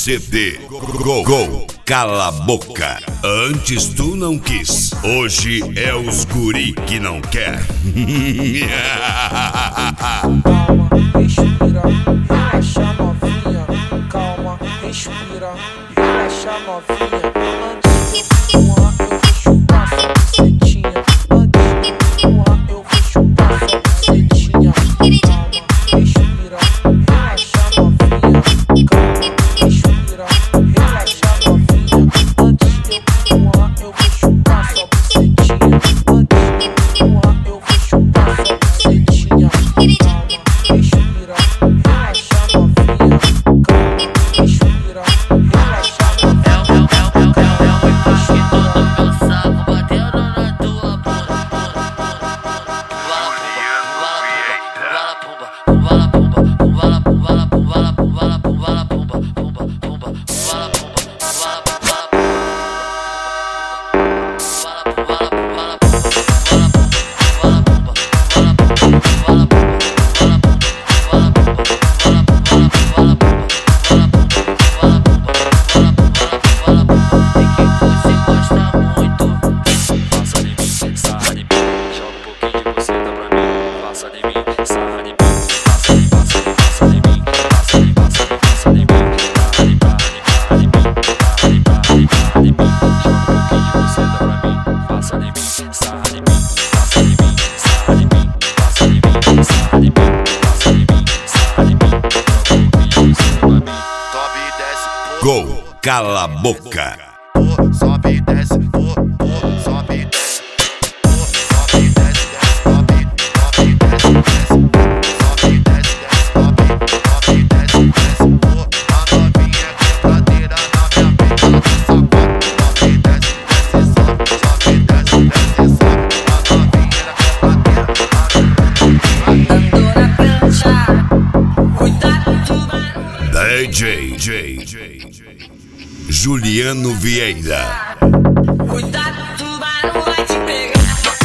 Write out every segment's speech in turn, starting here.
CD. Gol. Cala a boca. Antes tu não quis. Hoje é os guri que não quer. Relaxa novinha, calma, respira, relaxa novinha. Antes de voar eu vou chupar sua bucetinha. Antes de voar eu vou chupar sua bucetinha. Calma, respira, relaxa novinha. Calma, respira, relaxa novinha. Antes de voar eu vou chupar sua bucetinha. Antes de voar eu vou chupar sua bucetinha. Calma, respira. Gol, cala a boca. Sobe e desce, sobe e desce, sobe e desce, sobe e desce, sobe e desce, sobe e desce. A novinha quebradeira na minha frente, ela tem sapato. Sobe e desce, sobe e desce, sobe. A novinha quebradeira. Andando na prancha, cuidado tubarão. DJ Juliano Vieira. Cuidado, tubarão vai te pegar.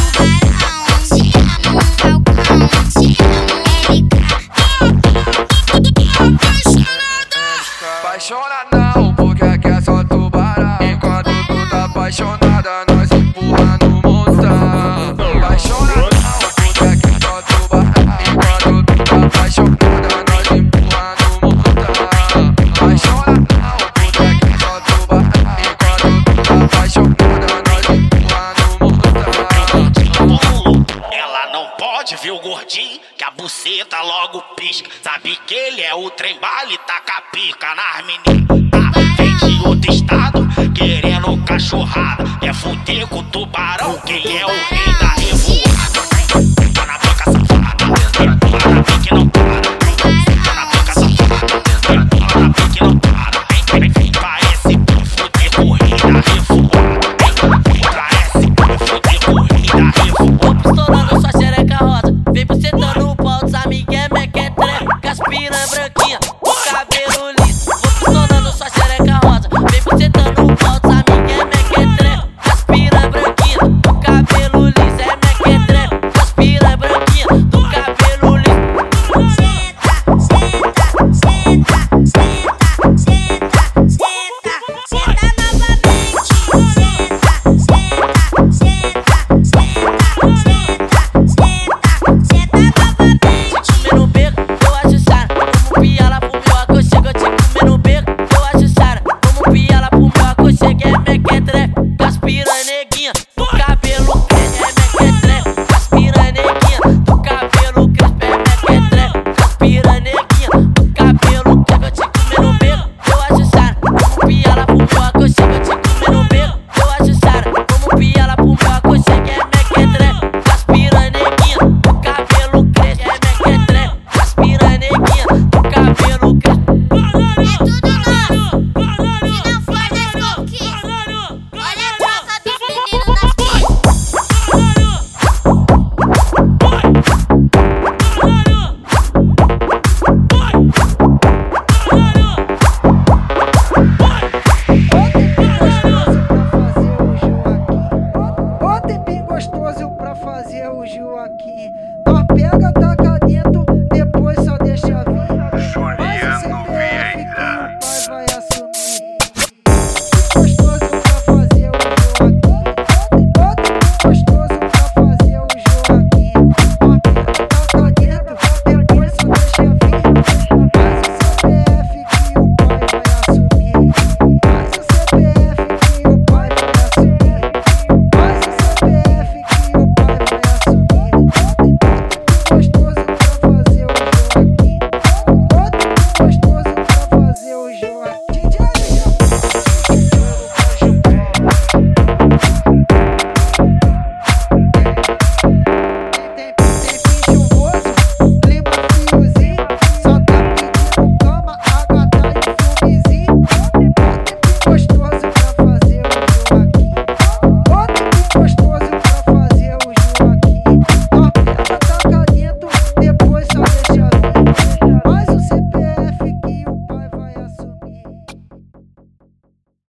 Apaixona não, porque aqui é só tubarão. Enquanto tu tá apaixonada, nós empurra no montão. Apaixona não, porque aqui é só tubarão. Enquanto tu tá apaixonada, nós empurra no montão. Apaixona não, porque aqui é só tubarão. Enquanto tu tá apaixonada, nós empurra no montão. Ela não pode ver o gordinho, que a buceta logo pisca. Sabe que ele é o trem bala e taca pica nas meninas. Tá, vem de outro estado, querendo cachorrada. Quer fuder com o tubarão, que ele é o rei